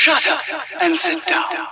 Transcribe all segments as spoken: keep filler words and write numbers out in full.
Shut up and sit down.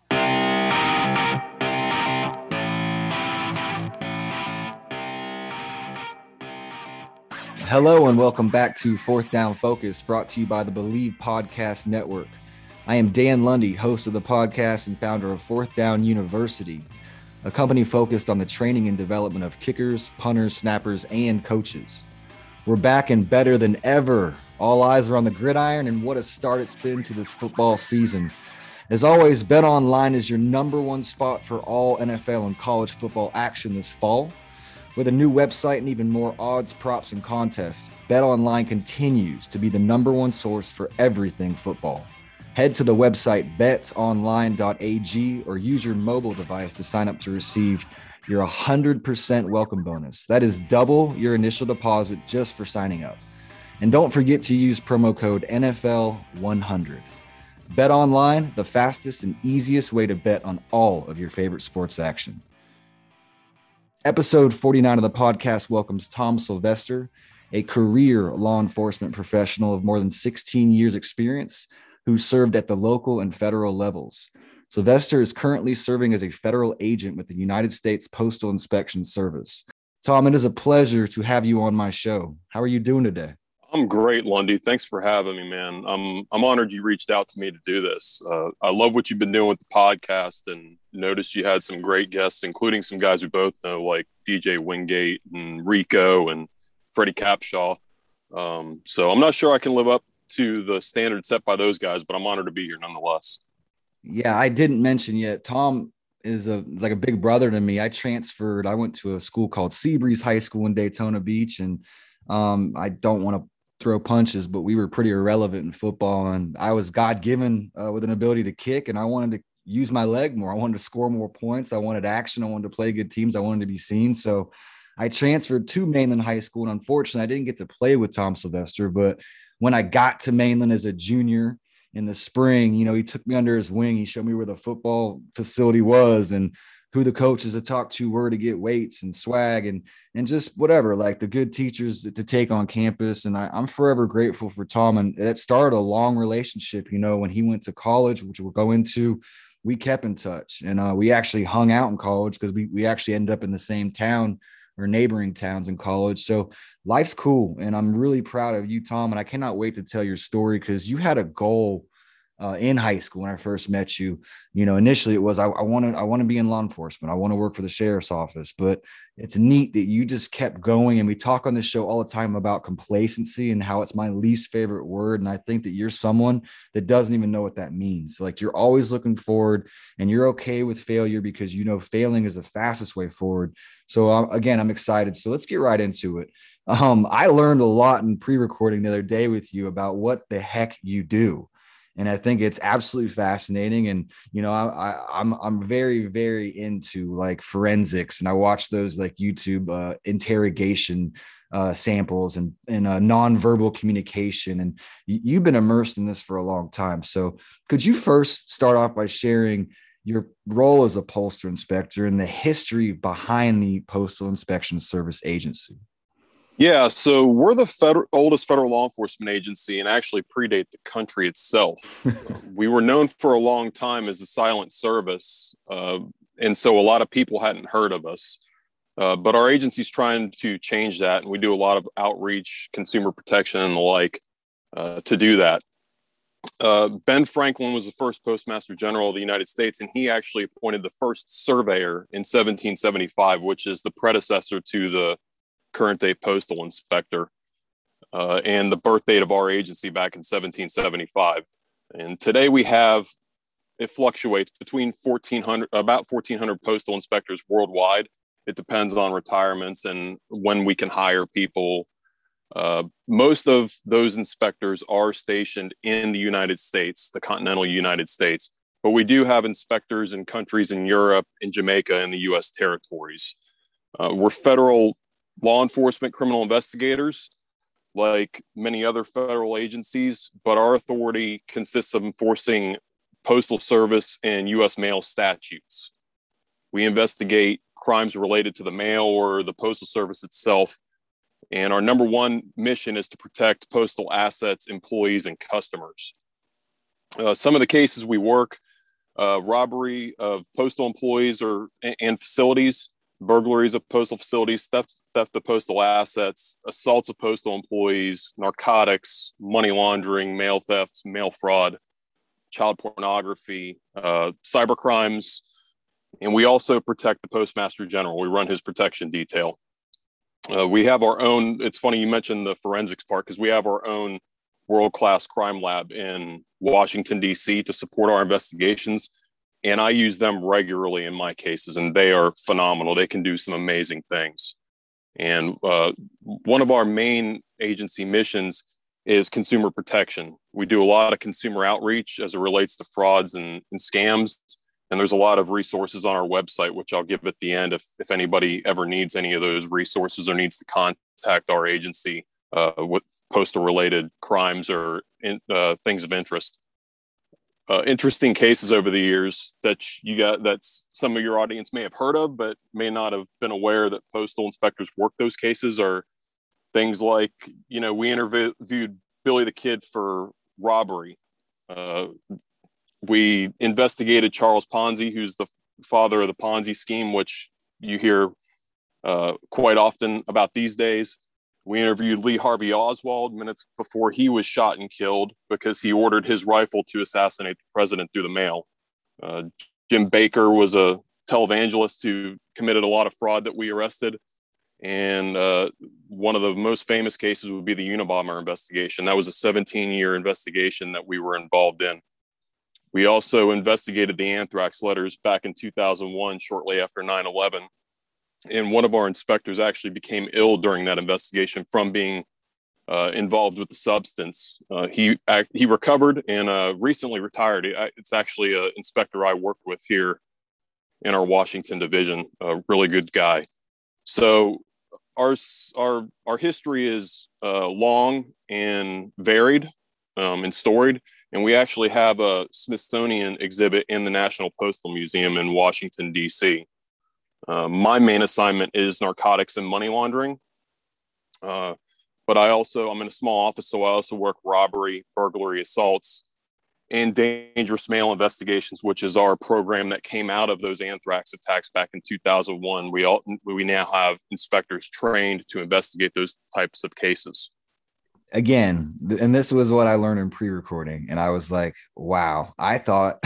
Hello and welcome back to Fourth Down Focus, brought to you by the Believe Podcast Network. I am Dan Lundy, host of the podcast and founder of Fourth Down University, a company focused on the training and development of kickers, punters, snappers, and coaches. We're back and better than ever. All eyes are on the gridiron, and what a start it's been to this football season. As always, BetOnline is your number one spot for all N F L and college football action this fall. With a new website and even more odds, props, and contests, BetOnline continues to be the number one source for everything football. Head to the website bet online dot a g or use your mobile device to sign up to receive your one hundred percent welcome bonus. That is double your initial deposit just for signing up. And don't forget to use promo code N F L one hundred. BetOnline, the fastest and easiest way to bet on all of your favorite sports action. Episode forty-nine of the podcast welcomes Tom Sylvester, a career law enforcement professional of more than sixteen years experience who served at the local and federal levels. Sylvester is currently serving as a federal agent with the United States Postal Inspection Service. Tom, it is a pleasure to have you on my show. How are you doing today? I'm great, Lundy. Thanks for having me, man. I'm I'm honored you reached out to me to do this. Uh, I love what you've been doing with the podcast, and noticed you had some great guests, including some guys we both know, like D J Wingate and Rico and Freddie Capshaw. Um, so I'm not sure I can live up to the standard set by those guys, but I'm honored to be here nonetheless. Yeah, I didn't mention yet. Tom is a like a big brother to me. I transferred. I went to a school called Seabreeze High School in Daytona Beach, and um, I don't want to throw punches, but we were pretty irrelevant in football, and I was God-given uh, with an ability to kick, and I wanted to use my leg more. I wanted to score more points. I wanted action. I wanted to play good teams. I wanted to be seen. So I transferred to Mainland High School, and unfortunately, I didn't get to play with Tom Sylvester. But when I got to Mainland as a junior in the spring, you know, he took me under his wing. He showed me where the football facility was and who the coaches to talk to were to get weights and swag and and just whatever, like the good teachers to take on campus. And I, I'm forever grateful for Tom. And that started a long relationship. You know, when he went to college, which we'll go into, we kept in touch. And uh, we actually hung out in college because we, we actually ended up in the same town or neighboring towns in college. So life's cool. And I'm really proud of you, Tom. And I cannot wait to tell your story because you had a goal Uh, in high school when I first met you. You know, initially it was I, I want to I want to be in law enforcement. I want to work for the sheriff's office. But it's neat that you just kept going. And we talk on this show all the time about complacency and how it's my least favorite word. And I think that you're someone that doesn't even know what that means. Like you're always looking forward, and you're okay with failure because you know failing is the fastest way forward. So uh, again, I'm excited. So let's get right into it. Um, I learned a lot in pre-recording the other day with you about what the heck you do. And I think it's absolutely fascinating. And, you know, I, I, I'm, I'm very, very into like forensics, and I watch those like YouTube uh, interrogation uh, samples and, and uh, nonverbal communication. And y- you've been immersed in this for a long time. So could you first start off by sharing your role as a postal inspector and the history behind the Postal Inspection Service Agency? Yeah, so we're the federal, oldest federal law enforcement agency and actually predate the country itself. We were known for a long time as the silent service, uh, and so a lot of people hadn't heard of us. Uh, but our agency's trying to change that, and we do a lot of outreach, consumer protection, and the like uh, to do that. Uh, Ben Franklin was the first Postmaster General of the United States, and he actually appointed the first surveyor in seventeen seventy-five, which is the predecessor to the current day postal inspector, uh, and the birth date of our agency back in seventeen seventy-five. And today we have, it fluctuates between fourteen hundred, about fourteen hundred postal inspectors worldwide. It depends on retirements and when we can hire people. Uh, most of those inspectors are stationed in the United States, the continental United States, but we do have inspectors in countries in Europe, in Jamaica, and the U S territories. Uh, we're federal law enforcement criminal investigators, like many other federal agencies, but our authority consists of enforcing Postal Service and U S mail statutes. We investigate crimes related to the mail or the Postal Service itself, and our number one mission is to protect postal assets, employees, and customers. Uh, some of the cases we work, uh, robbery of postal employees or and facilities, burglaries of postal facilities, theft, theft of postal assets, assaults of postal employees, narcotics, money laundering, mail theft, mail fraud, child pornography, uh, cyber crimes. And we also protect the Postmaster General. We run his protection detail. Uh, we have our own, it's funny you mentioned the forensics part, because we have our own world-class crime lab in Washington, D C to support our investigations. And I use them regularly in my cases, and they are phenomenal. They can do some amazing things. And uh, one of our main agency missions is consumer protection. We do a lot of consumer outreach as it relates to frauds and, and scams. And there's a lot of resources on our website, which I'll give at the end if, if anybody ever needs any of those resources or needs to contact our agency uh, with postal related crimes or in, uh, things of interest. Uh, interesting cases over the years that you got that some of your audience may have heard of, but may not have been aware that postal inspectors work those cases are things like, you know, we interviewed Billy the Kid for robbery. Uh, we investigated Charles Ponzi, who's the father of the Ponzi scheme, which you hear uh, quite often about these days. We interviewed Lee Harvey Oswald minutes before he was shot and killed because he ordered his rifle to assassinate the president through the mail. Uh, Jim Baker was a televangelist who committed a lot of fraud that we arrested. And uh, one of the most famous cases would be the Unabomber investigation. That was a seventeen-year investigation that we were involved in. We also investigated the anthrax letters back in two thousand one, shortly after nine eleven. And one of our inspectors actually became ill during that investigation from being uh, involved with the substance. Uh, he he recovered and uh, recently retired. It's actually an inspector I work with here in our Washington division, a really good guy. So our our our history is uh, long and varied um, and storied. And we actually have a Smithsonian exhibit in the National Postal Museum in Washington, D C. Uh, my main assignment is narcotics and money laundering. Uh, but I also, I'm in a small office, so I also work robbery, burglary, assaults, and dangerous mail investigations, which is our program that came out of those anthrax attacks back in two thousand one. We all, we now have inspectors trained to investigate those types of cases. Again, and this was what I learned in pre-recording, and I was like, wow, I thought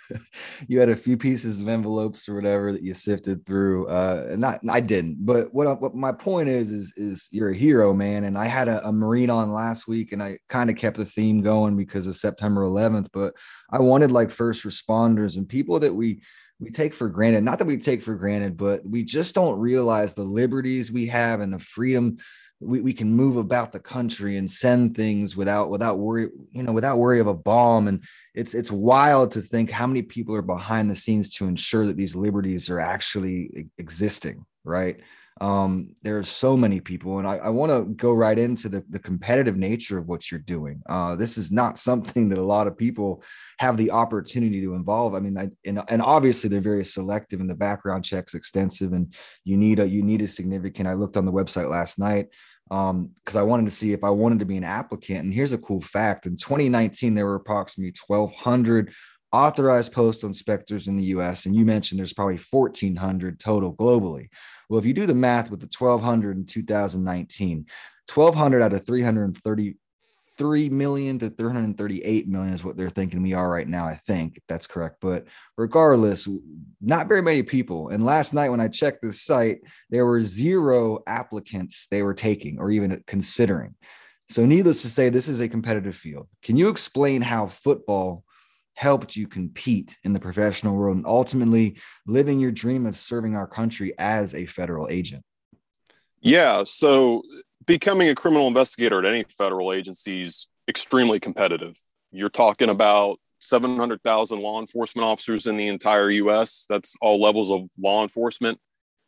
you had a few pieces of envelopes or whatever that you sifted through. Uh, not, I didn't, but what, what my point is, is, is you're a hero, man. And I had a, a Marine on last week, and I kind of kept the theme going because of September eleventh, but I wanted like first responders and people that we, we take for granted, not that we take for granted, but we just don't realize the liberties we have and the freedom we, we can move about the country and send things without, without worry, you know, without worry of a bomb. And it's, it's wild to think how many people are behind the scenes to ensure that these liberties are actually existing. Right. Um, there are so many people, and I, I want to go right into the, the competitive nature of what you're doing. Uh, this is not something that a lot of people have the opportunity to involve. I mean, I, and, and obviously they're very selective, and the background check's extensive, and you need a, you need a significant, I looked on the website last night um, because I wanted to see if I wanted to be an applicant. And here's a cool fact. In twenty nineteen, there were approximately twelve hundred authorized postal inspectors in the U S. And you mentioned there's probably fourteen hundred total globally. Well, if you do the math with the twelve hundred in two thousand nineteen, twelve hundred out of three hundred thirty-three million to three hundred thirty-eight million is what they're thinking we are right now. I think if that's correct. But regardless, not very many people. And last night when I checked this site, there were zero applicants they were taking or even considering. So needless to say, this is a competitive field. Can you explain how football helped you compete in the professional world and ultimately living your dream of serving our country as a federal agent? Yeah. So becoming a criminal investigator at any federal agency is extremely competitive. You're talking about seven hundred thousand law enforcement officers in the entire U S. That's all levels of law enforcement.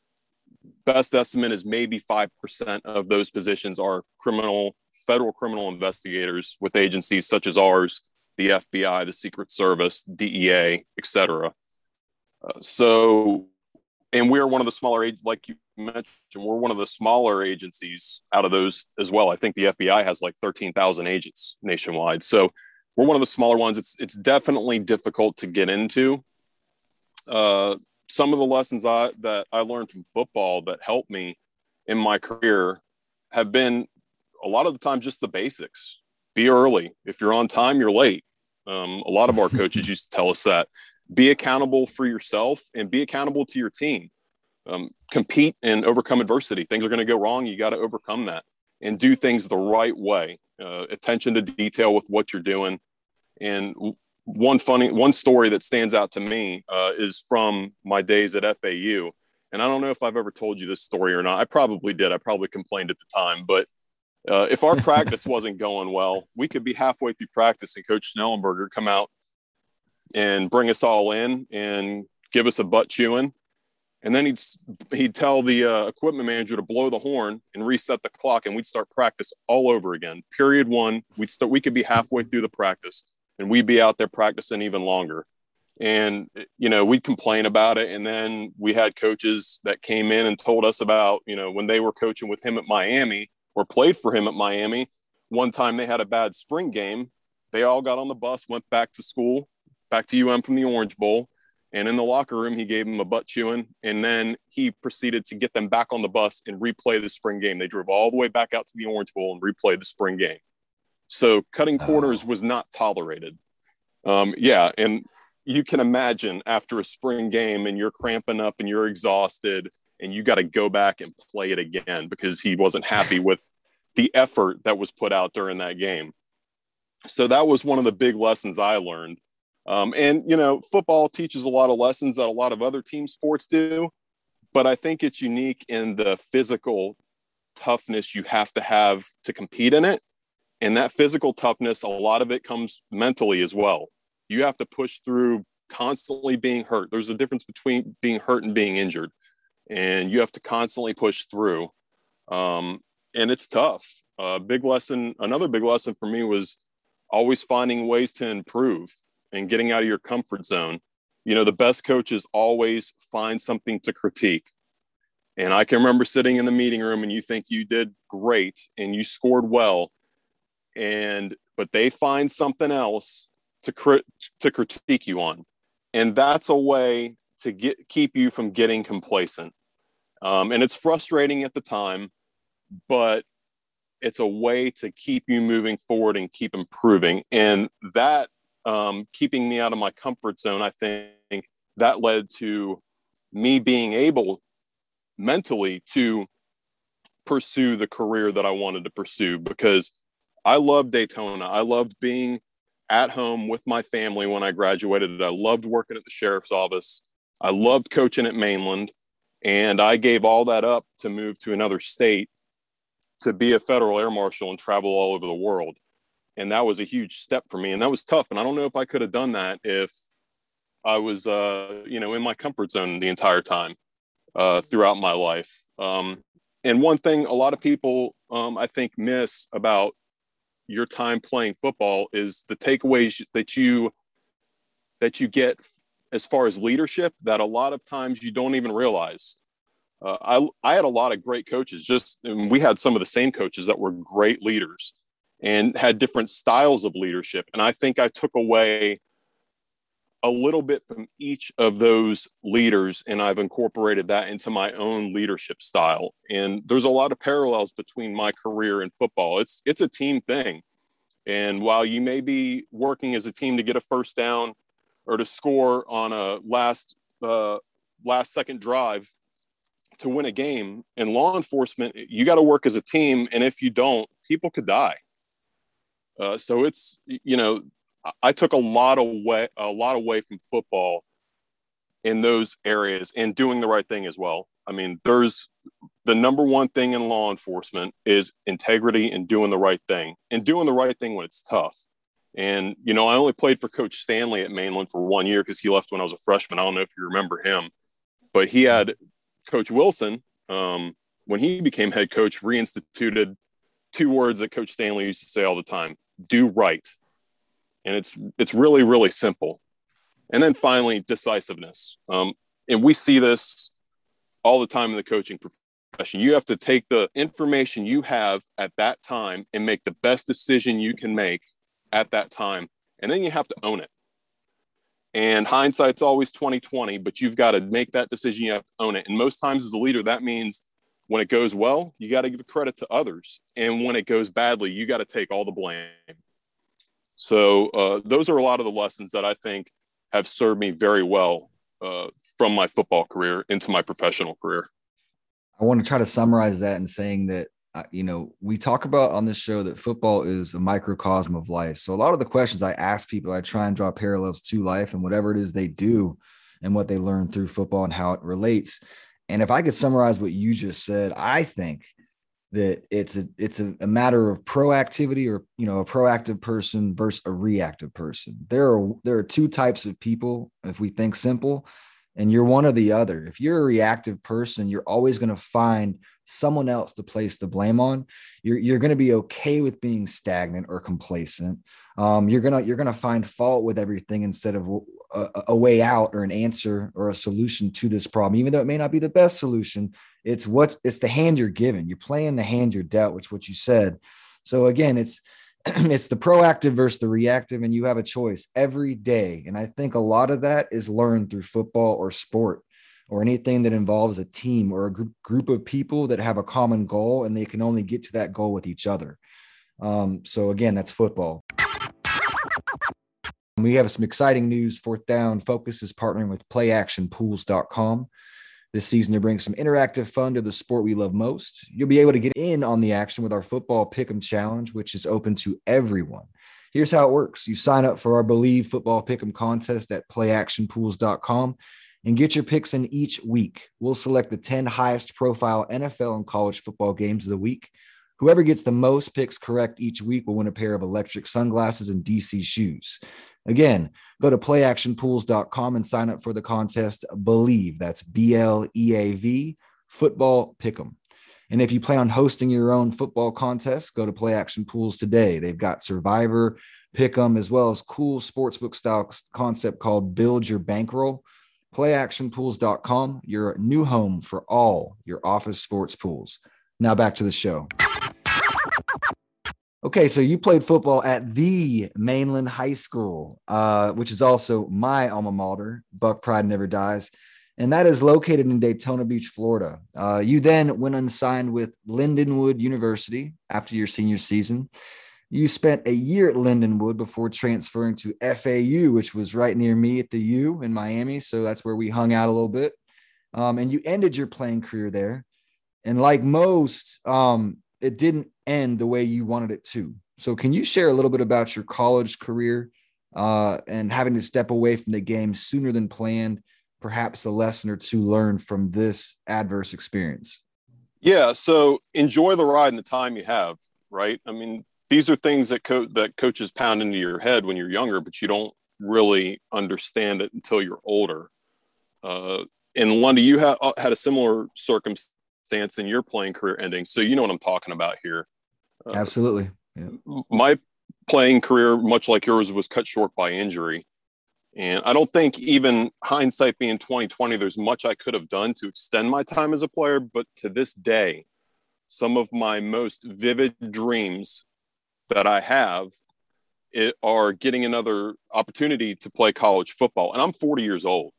Best estimate is maybe five percent of those positions are criminal, federal criminal investigators with agencies such as ours, the F B I, the Secret Service, D E A, et cetera. Uh, so, and we're one of the smaller, like you mentioned, we're one of the smaller agencies out of those as well. I think the F B I has like thirteen thousand agents nationwide. So we're one of the smaller ones. It's it's definitely difficult to get into. Uh, some of the lessons I, that I learned from football that helped me in my career have been a lot of the time just the basics. Be early. If you're on time, you're late. Um, a lot of our coaches used to tell us that. Be accountable for yourself and be accountable to your team. Um, compete and overcome adversity. Things are going to go wrong. You got to overcome that and do things the right way. Uh, attention to detail with what you're doing. And one funny, one story that stands out to me uh, is from my days at F A U. And I don't know if I've ever told you this story or not. I probably did. I probably complained at the time. But uh, if our practice wasn't going well, we could be halfway through practice and Coach Schnellenberger come out and bring us all in and give us a butt chewing. And then he'd, he'd tell the uh, equipment manager to blow the horn and reset the clock, and we'd start practice all over again. Period one, we'd start, we could be halfway through the practice, and we'd be out there practicing even longer. And, you know, we'd complain about it. And then we had coaches that came in and told us about, you know, when they were coaching with him at Miami or played for him at Miami, one time they had a bad spring game. They all got on the bus, went back to school, back to U M from the Orange Bowl. And in the locker room, he gave them a butt chewing. And then he proceeded to get them back on the bus and replay the spring game. They drove all the way back out to the Orange Bowl and replayed the spring game. So cutting corners oh. was not tolerated. Um, yeah. And you can imagine after a spring game and you're cramping up and you're exhausted and you got to go back and play it again because he wasn't happy with the effort that was put out during that game. So that was one of the big lessons I learned. Um, and, you know, football teaches a lot of lessons that a lot of other team sports do, but I think it's unique in the physical toughness you have to have to compete in it. And that physical toughness, a lot of it comes mentally as well. You have to push through constantly being hurt. There's a difference between being hurt and being injured, and you have to constantly push through. Um, and it's tough. A uh, big lesson, another big lesson for me was always finding ways to improve and getting out of your comfort zone. You know, the best coaches always find something to critique. And I can remember sitting in the meeting room and you think you did great and you scored well, and but they find something else to crit- to critique you on. And that's a way to get keep you from getting complacent. Um, and it's frustrating at the time, but it's a way to keep you moving forward and keep improving. And that Um, keeping me out of my comfort zone, I think that led to me being able mentally to pursue the career that I wanted to pursue, because I loved Daytona. I loved being at home with my family when I graduated. I loved working at the sheriff's office. I loved coaching at Mainland, and I gave all that up to move to another state to be a federal air marshal and travel all over the world. And that was a huge step for me. And that was tough. And I don't know if I could have done that if I was, uh, you know, in my comfort zone the entire time uh, throughout my life. Um, and one thing a lot of people, um, I think, miss about your time playing football is the takeaways that you, that you get as far as leadership that a lot of times you don't even realize. Uh, I, I had a lot of great coaches. Just, and we had some of the same coaches that were great leaders and had different styles of leadership. And I think I took away a little bit from each of those leaders, and I've incorporated that into my own leadership style. And there's a lot of parallels between my career and football. It's, it's a team thing. And while you may be working as a team to get a first down or to score on a last, uh, last second drive to win a game, in law enforcement, you got to work as a team. And if you don't, people could die. Uh, so it's, you know, I took a lot away, a lot away from football in those areas, and doing the right thing as well. I mean, there's the number one thing in law enforcement is integrity and doing the right thing, and doing the right thing when it's tough. And, you know, I only played for Coach Stanley at Mainland for one year because he left when I was a freshman. I don't know if you remember him, but he had Coach Wilson, um, when he became head coach, reinstituted two words that Coach Stanley used to say all the time: do right. And it's, it's really, really simple. And then finally, decisiveness. Um, and we see this all the time in the coaching profession. You have to take the information you have at that time and make the best decision you can make at that time, and then you have to own it. And hindsight's always twenty twenty, but you've got to make that decision. You have to own it. And most times as a leader, that means when it goes well, you got to give credit to others. And when it goes badly, you got to take all the blame. So uh, those are a lot of the lessons that I think have served me very well uh, from my football career into my professional career. I want to try to summarize that in saying that, uh, you know, we talk about on this show that football is a microcosm of life. So a lot of the questions I ask people, I try and draw parallels to life and whatever it is they do and what they learn through football and how it relates. And if I could summarize what you just said, I think that it's a it's a, a matter of proactivity, or, you know, a proactive person versus a reactive person. There are there are two types of people, if we think simple, and you're one or the other. If you're a reactive person, you're always going to find someone else to place the blame on. You're you're going to be okay with being stagnant or complacent. Um, you're gonna you're gonna find fault with everything instead of a, a way out or an answer or a solution to this problem, even though it may not be the best solution. It's what it's the hand you're given. You're playing the hand you're dealt, which is what you said. So again, it's it's the proactive versus the reactive, and you have a choice every day. And I think a lot of that is learned through football or sport or anything that involves a team or a group, group of people that have a common goal, and they can only get to that goal with each other. Um, so again, that's football. We have some exciting news. Fourth Down Focus is partnering with play action pools dot com. This season, to bring some interactive fun to the sport we love most. You'll be able to get in on the action with our Football Pick'em Challenge, which is open to everyone. Here's how it works. You sign up for our Believe Football Pick'em contest at play action pools dot com and get your picks in each week. We'll select the ten highest profile N F L and college football games of the week. Whoever gets the most picks correct each week will win a pair of electric sunglasses and D C shoes. Again, go to play action pools dot com and sign up for the contest Believe. That's B L E A V, Football Pick'em. And if you plan on hosting your own football contest, go to Play Action Pools today. They've got Survivor, Pick'em, as well as cool sportsbook style concept called Build Your Bankroll. play action pools dot com, your new home for all your office sports pools. Now back to the show. Okay, so you played football at the Mainland High School, uh, which is also my alma mater. Buck Pride never dies. And that is located in Daytona Beach, Florida. Uh, you then went unsigned with Lindenwood University after your senior season. You spent a year at Lindenwood before transferring to F A U, which was right near me at the U in Miami. So that's where we hung out a little bit. Um, and you ended your playing career there. And like most, um, it didn't end the way you wanted it to. So can you share a little bit about your college career uh, and having to step away from the game sooner than planned, perhaps a lesson or two learned from this adverse experience? Yeah. So enjoy the ride and the time you have, right? I mean, these are things that co- that coaches pound into your head when you're younger, but you don't really understand it until you're older. Uh, and Lundy, you ha- had a similar circumstance in your playing career ending. So you know what I'm talking about here. Uh, Absolutely. Yeah. My playing career, much like yours, was cut short by injury. And I don't think, even hindsight being twenty twenty, there's much I could have done to extend my time as a player. But to this day, some of my most vivid dreams that I have it, are getting another opportunity to play college football. And I'm forty years old.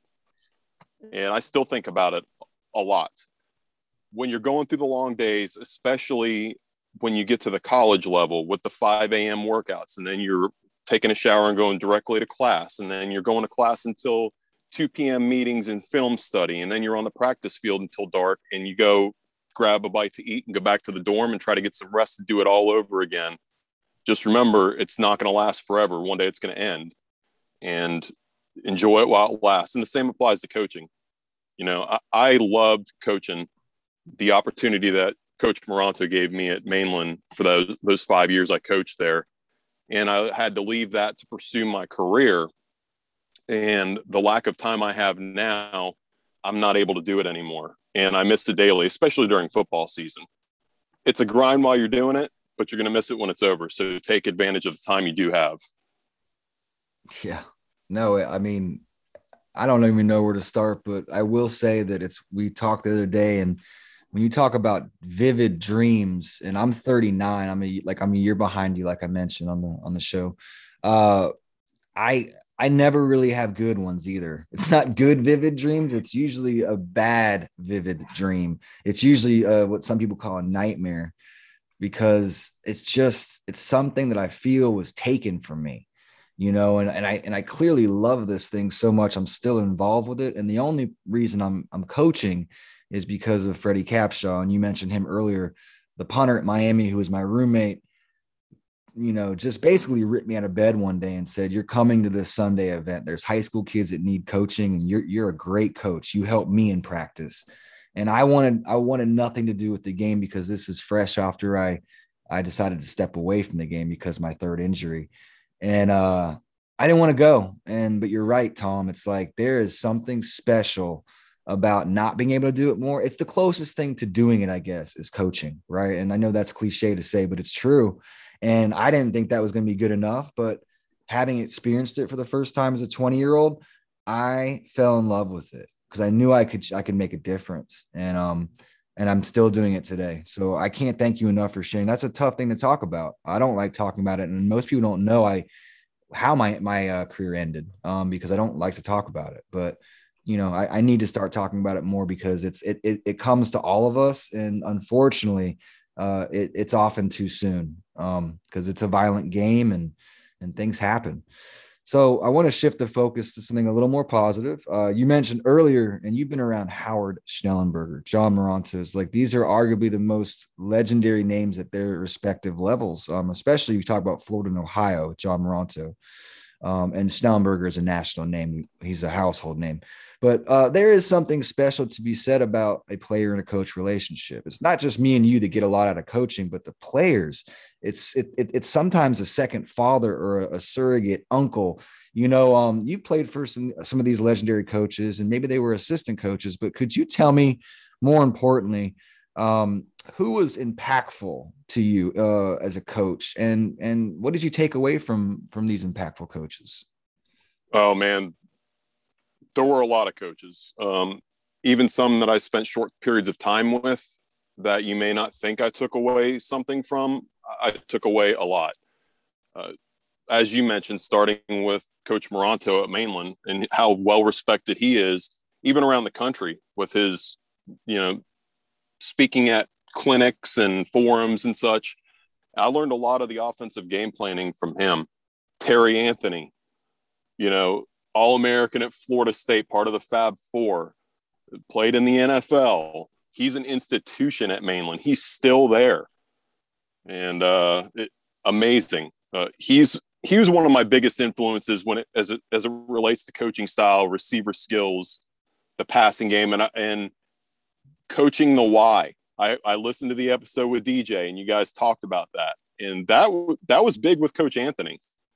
And I still think about it a lot. When you're going through the long days, especially when you get to the college level with the five a.m. workouts, and then you're taking a shower and going directly to class, and then you're going to class until two p.m. meetings and film study, and then you're on the practice field until dark, and you go grab a bite to eat and go back to the dorm and try to get some rest and do it all over again. Just remember, it's not going to last forever. One day it's going to end, and enjoy it while it lasts. And the same applies to coaching. You know, I, I loved coaching. The opportunity that Coach Moranto gave me at Mainland for those those five years I coached there. And I had to leave that to pursue my career. And the lack of time I have now, I'm not able to do it anymore. And I miss it daily, especially during football season. It's a grind while you're doing it, but you're going to miss it when it's over. So take advantage of the time you do have. Yeah. No, I mean, I don't even know where to start, but I will say that it's, we talked the other day, and when you talk about vivid dreams, and I'm thirty-nine, I'm a, like, I'm a year behind you, like I mentioned on the, on the show. Uh, I I never really have good ones either. It's not good vivid dreams. It's usually a bad vivid dream. It's usually uh, what some people call a nightmare, because it's just it's something that I feel was taken from me, you know, and, and I and I clearly love this thing so much. I'm still involved with it. And the only reason I'm I'm coaching is because of Freddie Capshaw. And you mentioned him earlier, the punter at Miami, who was my roommate, you know, just basically ripped me out of bed one day and said, "You're coming to this Sunday event. There's high school kids that need coaching, and you're you're a great coach. You helped me in practice." And I wanted I wanted nothing to do with the game, because this is fresh after I I decided to step away from the game because of my third injury. And uh I didn't want to go. And but you're right, Tom. It's like there is something special about not being able to do it more. It's the closest thing to doing it, I guess, is coaching, right? And I know that's cliche to say, but it's true. And I didn't think that was going to be good enough, but having experienced it for the first time as a twenty year old, I fell in love with it because I knew I could, I could make a difference. And, um, and I'm still doing it today. So I can't thank you enough for sharing. That's a tough thing to talk about. I don't like talking about it. And most people don't know I, how my, my uh, career ended, um, because I don't like to talk about it, but you know, I, I need to start talking about it more, because it's, it, it, it comes to all of us. And unfortunately, uh, it, it's often too soon, um, because it's a violent game, and, and things happen. So I want to shift the focus to something a little more positive. Uh, you mentioned earlier, and you've been around Howard Schnellenberger, John Morantos. Like, these are arguably the most legendary names at their respective levels, um, especially you talk about Florida and Ohio, John Moranto. Um, and Schnellenberger is a national name. He's a household name. But uh, there is something special to be said about a player and a coach relationship. It's not just me and you that get a lot out of coaching, but the players. It's it, it, it's sometimes a second father or a, a surrogate uncle. You know, um, you played for some some of these legendary coaches, and maybe they were assistant coaches. But could you tell me, more importantly, um, who was impactful to you uh, as a coach, and and what did you take away from from these impactful coaches? Oh man, there were a lot of coaches, um, even some that I spent short periods of time with that you may not think I took away something from. I took away a lot. Uh, as you mentioned, starting with Coach Moranto at Mainland and how well respected he is, even around the country, with his, you know, speaking at clinics and forums and such. I learned a lot of the offensive game planning from him. Terry Anthony, you know, All-American at Florida State, part of the Fab Four, played in the N F L. He's an institution at Mainland. He's still there. And uh, it, amazing. Uh, he's he was one of my biggest influences when it as it as it relates to coaching style, receiver skills, the passing game, and and coaching the why. I, I listened to the episode with D J, and you guys talked about that, and that that was big with Coach Anthony.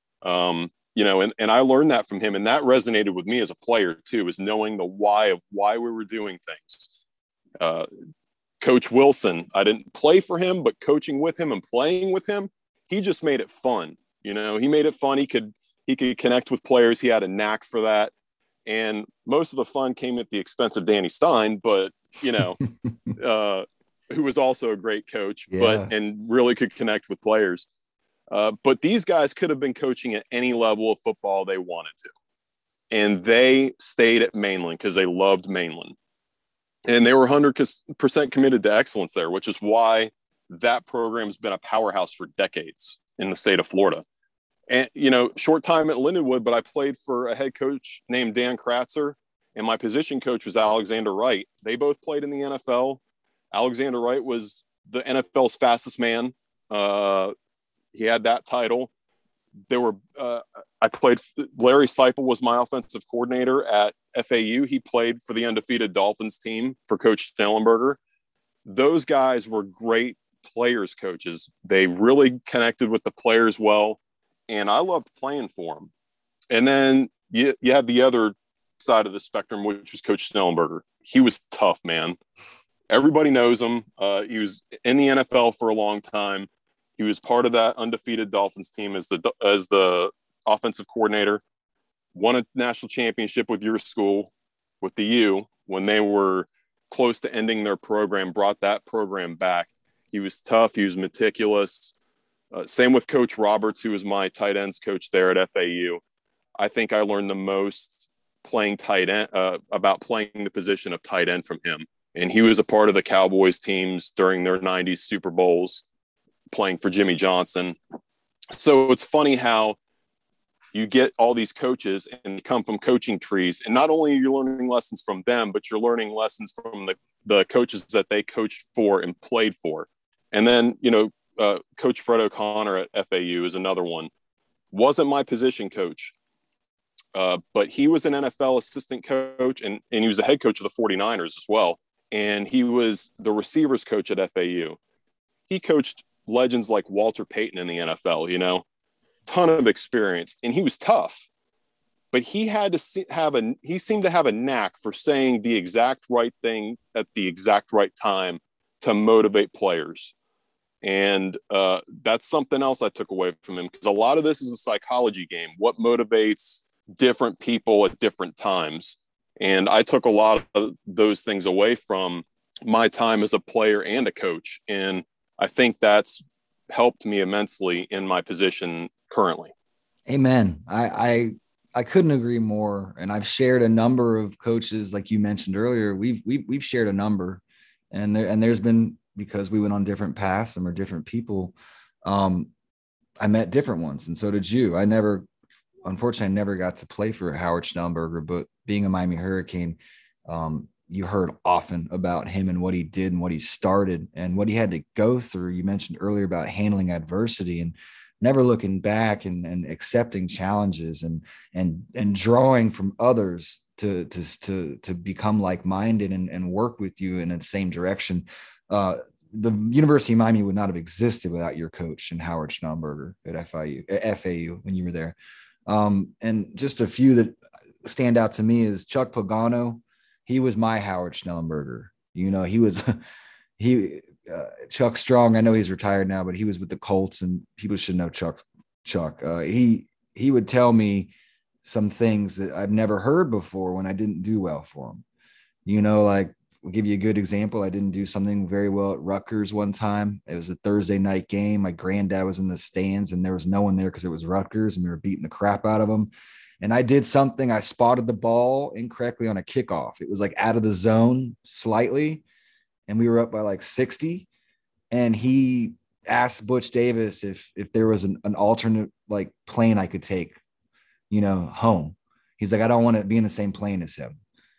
Um, you know, and and I learned that from him, and that resonated with me as a player too, is knowing the why of why we were doing things. Uh, Coach Wilson, I didn't play for him, but coaching with him and playing with him, he just made it fun. You know, he made it fun. He could he could connect with players. He had a knack for that. And most of the fun came at the expense of Danny Stein, but, you know, uh, who was also a great coach, yeah. but and really could connect with players. Uh, but these guys could have been coaching at any level of football they wanted to. And they stayed at Mainland because they loved Mainland. And they were one hundred percent committed to excellence there, which is why that program has been a powerhouse for decades in the state of Florida. And, you know, short time at Lindenwood, but I played for a head coach named Dan Kratzer, and my position coach was Alexander Wright. They both played in the N F L. Alexander Wright was the N F L's fastest man. Uh, he had that title. There were, uh, I played, Larry Seipel was my offensive coordinator at F A U. He played for the undefeated Dolphins team for Coach Schnellenberger. Those guys were great players coaches. They really connected with the players well, and I loved playing for them. And then you, you have the other side of the spectrum, which was Coach Schnellenberger. He was tough, man. Everybody knows him. Uh, he was in the N F L for a long time. He was part of that undefeated Dolphins team as the as the offensive coordinator. Won a national championship with your school, with the U, when they were close to ending their program, brought that program back. He was tough. He was meticulous. Uh, same with Coach Roberts, who was my tight ends coach there at F A U. I think I learned the most playing tight end uh, about playing the position of tight end from him. And he was a part of the Cowboys teams during their nineties Super Bowls, playing for Jimmy Johnson. So it's funny how you get all these coaches and come from coaching trees. And not only are you learning lessons from them, but you're learning lessons from the, the coaches that they coached for and played for. And then, you know, uh, Coach Fred O'Connor at F A U is another one. Wasn't my position coach, uh, but he was an N F L assistant coach, and, and he was a head coach of the 49ers as well. And he was the receivers coach at F A U. He coached legends like Walter Payton in the N F L, you know, ton of experience, and he was tough, but he had to see, have a, he seemed to have a knack for saying the exact right thing at the exact right time to motivate players. And uh, that's something else I took away from him, because a lot of this is a psychology game. What motivates different people at different times? And I took a lot of those things away from my time as a player and a coach. And I think that's helped me immensely in my position currently. Amen. I, I, I couldn't agree more. And I've shared a number of coaches, like you mentioned earlier. We've, we've, we've shared a number, and there, and there's been, because we went on different paths and we're different people. Um, I met different ones, and so did you. I never, unfortunately, I never got to play for Howard Schnellenberger, but being a Miami Hurricane, um, you heard often about him and what he did and what he started and what he had to go through. You mentioned earlier about handling adversity and never looking back and, and accepting challenges and, and, and drawing from others to, to, to, to become like-minded and, and work with you in the same direction. Uh, the University of Miami would not have existed without your coach and Howard Schnellenberger at F I U, at F A U when you were there. Um, and just a few that stand out to me is Chuck Pagano. He was my Howard Schnellenberger. You know, he was, he, uh, Chuck Strong. I know he's retired now, but he was with the Colts, and people should know Chuck. Chuck. Uh, he he would tell me some things that I've never heard before when I didn't do well for him. You know, like, I'll give you a good example. I didn't do something very well at Rutgers one time. It was a Thursday night game. My granddad was in the stands, and there was no one there because it was Rutgers, and we were beating the crap out of them. And I did something. I spotted the ball incorrectly on a kickoff. It was like out of the zone slightly, and we were up by like sixty. And he asked Butch Davis if if there was an, an alternate like plane I could take, you know, home. He's like, I don't want to be in the same plane as him.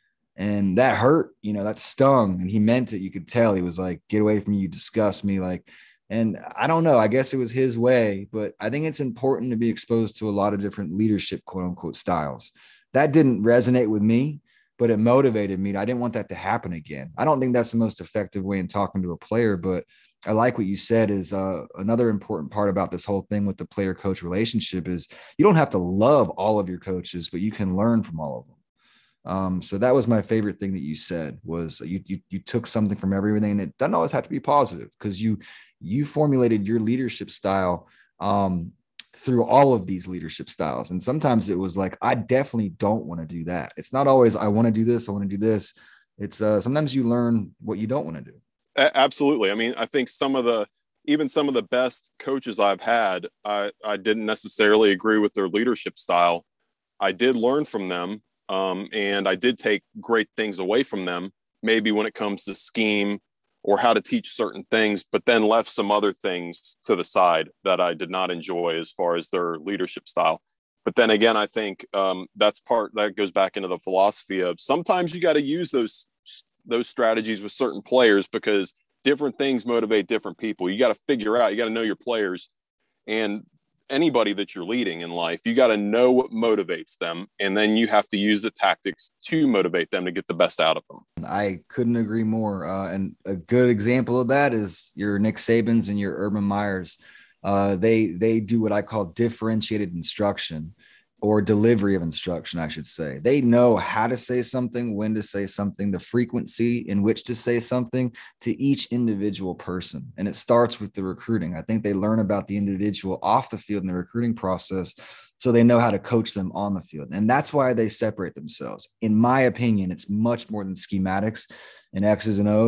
And that hurt, you know, that stung. And he meant it. You could tell. He was like, get away from me. You disgust me. Like, and I don't know, I guess it was his way, but I think it's important to be exposed to a lot of different leadership, quote unquote, styles. That didn't resonate with me, but it motivated me. I didn't want that to happen again. I don't think that's the most effective way in talking to a player, but I like what you said is uh, another important part about this whole thing with the player coach relationship is you don't have to love all of your coaches, but you can learn from all of them. Um, so that was my favorite thing that you said was you, you, you took something from everything, and it doesn't always have to be positive because you, you formulated your leadership style um, through all of these leadership styles. And sometimes it was like, I definitely don't want to do that. It's not always, I want to do this. I want to do this. It's uh, sometimes you learn what you don't want to do. Absolutely. I mean, I think some of the, even some of the best coaches I've had, I, I didn't necessarily agree with their leadership style. I did learn from them. Um, and I did take great things away from them, maybe when it comes to scheme or how to teach certain things, but then left some other things to the side that I did not enjoy as far as their leadership style. But then again, I think um, that's part that goes back into the philosophy of sometimes you got to use those, those strategies with certain players because different things motivate different people. You got to figure out, you got to know your players, and anybody that you're leading in life, you got to know what motivates them. And then you have to use the tactics to motivate them to get the best out of them. I couldn't agree more. Uh, and a good example of that is your Nick Sabans and your Urban Meyers. Uh, they, they do what I call differentiated instruction or delivery of instruction, I should say. They know how to say something, when to say something, the frequency in which to say something to each individual person. And it starts with the recruiting. I think they learn about the individual off the field in the recruiting process, so they know how to coach them on the field. And that's why they separate themselves. In my opinion, it's much more than schematics and X's and O's.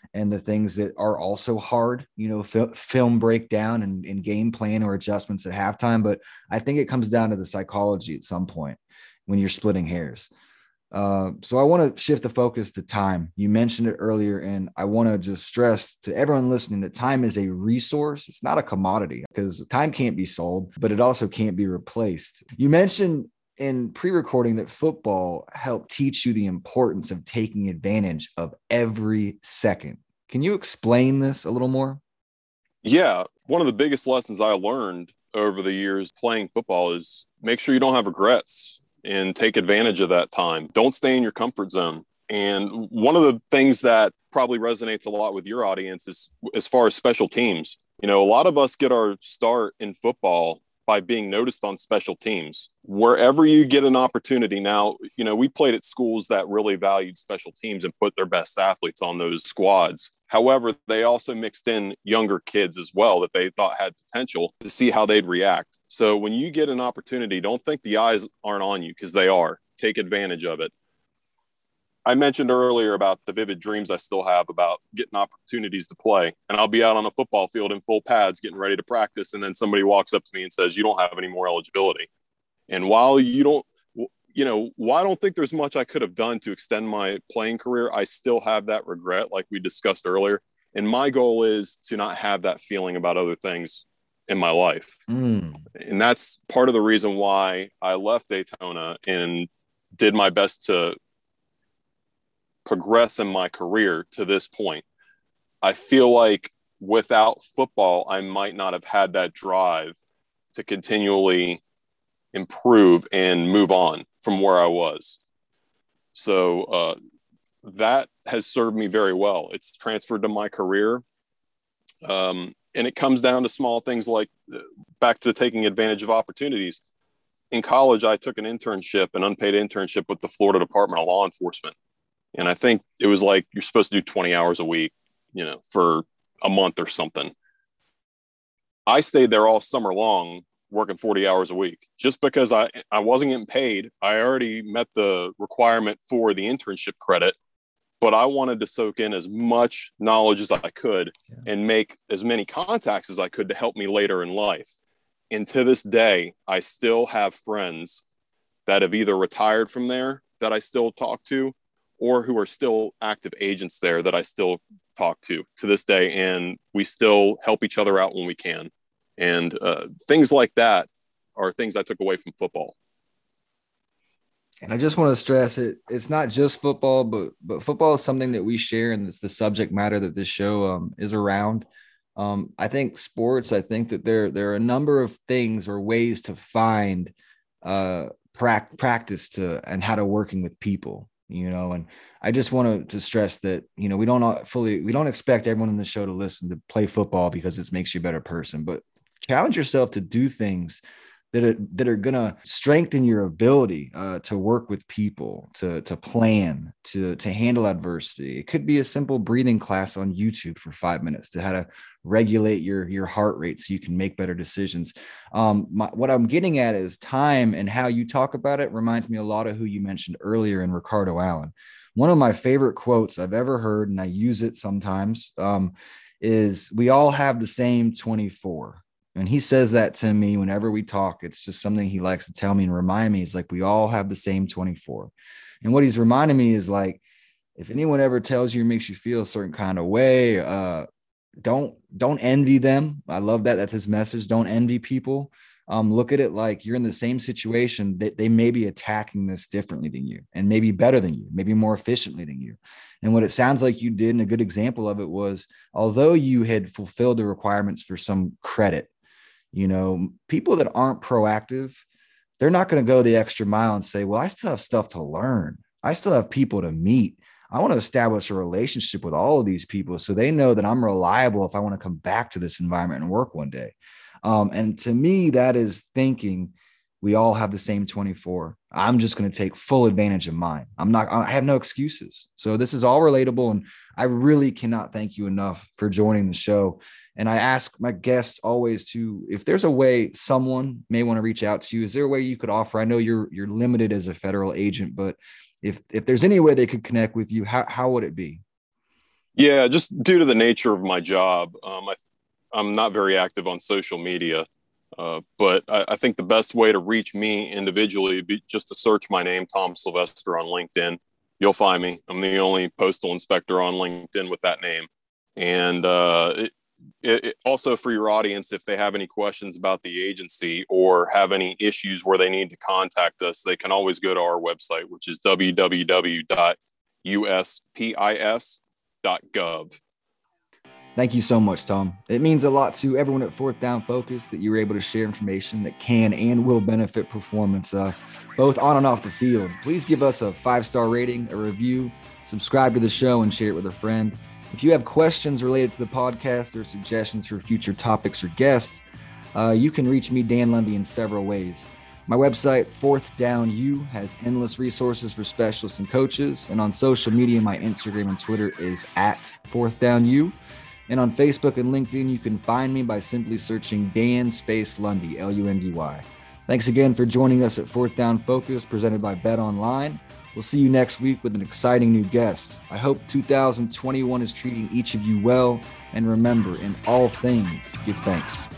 and the things that are also hard, you know, f- film breakdown and, and game plan or adjustments at halftime. But I think it comes down to the psychology at some point when you're splitting hairs. Uh, so I want to shift the focus to time. You mentioned it earlier, and I want to just stress to everyone listening that time is a resource. It's not a commodity, because time can't be sold, but it also can't be replaced. You mentioned in pre-recording that football helped teach you the importance of taking advantage of every second. Can you explain this a little more? Yeah. One of the biggest lessons I learned over the years playing football is make sure you don't have regrets and take advantage of that time. Don't stay in your comfort zone. And one of the things that probably resonates a lot with your audience is as far as special teams. You know, a lot of us get our start in football by being noticed on special teams. Wherever you get an opportunity now, you know, we played at schools that really valued special teams and put their best athletes on those squads. However, they also mixed in younger kids as well that they thought had potential to see how they'd react. So when you get an opportunity, don't think the eyes aren't on you, because they are. Take advantage of it. I mentioned earlier about the vivid dreams I still have about getting opportunities to play. And I'll be out on a football field in full pads getting ready to practice. And then somebody walks up to me and says, you don't have any more eligibility. And while you don't, you know, while I don't think there's much I could have done to extend my playing career, I still have that regret, like we discussed earlier. And my goal is to not have that feeling about other things in my life. Mm. And that's part of the reason why I left Daytona and did my best to progress in my career to this point. I feel like without football, I might not have had that drive to continually improve and move on from where I was. So uh, that has served me very well. It's transferred to my career. Um, and it comes down to small things like uh, back to taking advantage of opportunities. In college, I took an internship, an unpaid internship with the Florida Department of Law Enforcement. And I think it was like, you're supposed to do twenty hours a week, you know, for a month or something. I stayed there all summer long, working forty hours a week, just because I, I wasn't getting paid. I already met the requirement for the internship credit, but I wanted to soak in as much knowledge as I could yeah. and make as many contacts as I could to help me later in life. And to this day, I still have friends that have either retired from there that I still talk to, or who are still active agents there that I still talk to to this day. And we still help each other out when we can. And uh, things like that are things I took away from football. And I just want to stress it. It's not just football, but, but football is something that we share. And it's the subject matter that this show um, is around. Um, I think sports, I think that there, there are a number of things or ways to find uh, pra- practice to, and how to working with people. You know, and I just want to stress that, you know, we don't fully, we don't expect everyone in the show to listen to play football because it makes you a better person, but challenge yourself to do things that are, that are going to strengthen your ability uh, to work with people, to, to plan, to, to handle adversity. It could be a simple breathing class on YouTube for five minutes to how to regulate your, your heart rate so you can make better decisions. Um, my, what I'm getting at is time, and how you talk about it reminds me a lot of who you mentioned earlier in Ricardo Allen. One of my favorite quotes I've ever heard, and I use it sometimes, um, is we all have the same twenty-four. And he says that to me whenever we talk. It's just something he likes to tell me and remind me. It's like, we all have the same twenty-four. And what he's reminding me is like, if anyone ever tells you or makes you feel a certain kind of way, uh, don't, don't envy them. I love that. That's his message. Don't envy people. Um, look at it like you're in the same situation that they may be attacking this differently than you, and maybe better than you, maybe more efficiently than you. And what it sounds like you did, and a good example of it was, although you had fulfilled the requirements for some credit, you know, people that aren't proactive, they're not going to go the extra mile and say, well, I still have stuff to learn. I still have people to meet. I want to establish a relationship with all of these people so they know that I'm reliable if I want to come back to this environment and work one day. Um, and to me, that is thinking we all have the same twenty-four. I'm just going to take full advantage of mine. I'm not, I have no excuses. So this is all relatable. And I really cannot thank you enough for joining the show. And I ask my guests always to, if there's a way someone may want to reach out to you, is there a way you could offer? I know you're, you're limited as a federal agent, but if, if there's any way they could connect with you, how, how would it be? Yeah, just due to the nature of my job, um, I, I'm not very active on social media. Uh, but I, I think the best way to reach me individually would be just to search my name, Tom Sylvester, on LinkedIn. You'll find me. I'm the only postal inspector on LinkedIn with that name. And uh, it, it, also for your audience, if they have any questions about the agency or have any issues where they need to contact us, they can always go to our website, which is w w w dot u s p i s dot gov. Thank you so much, Tom. It means a lot to everyone at Fourth Down Focus that you were able to share information that can and will benefit performance, uh, both on and off the field. Please give us a five-star rating, a review, subscribe to the show, and share it with a friend. If you have questions related to the podcast or suggestions for future topics or guests, uh, you can reach me, Dan Lundy, in several ways. My website, Fourth Down U, has endless resources for specialists and coaches. And on social media, my Instagram and Twitter is at Fourth Down U. And on Facebook and LinkedIn, you can find me by simply searching Dan Space Lundy, L U N D Y. Thanks again for joining us at Fourth Down Focus, presented by Bet Online. We'll see you next week with an exciting new guest. I hope two thousand twenty-one is treating each of you well. And remember, in all things, give thanks.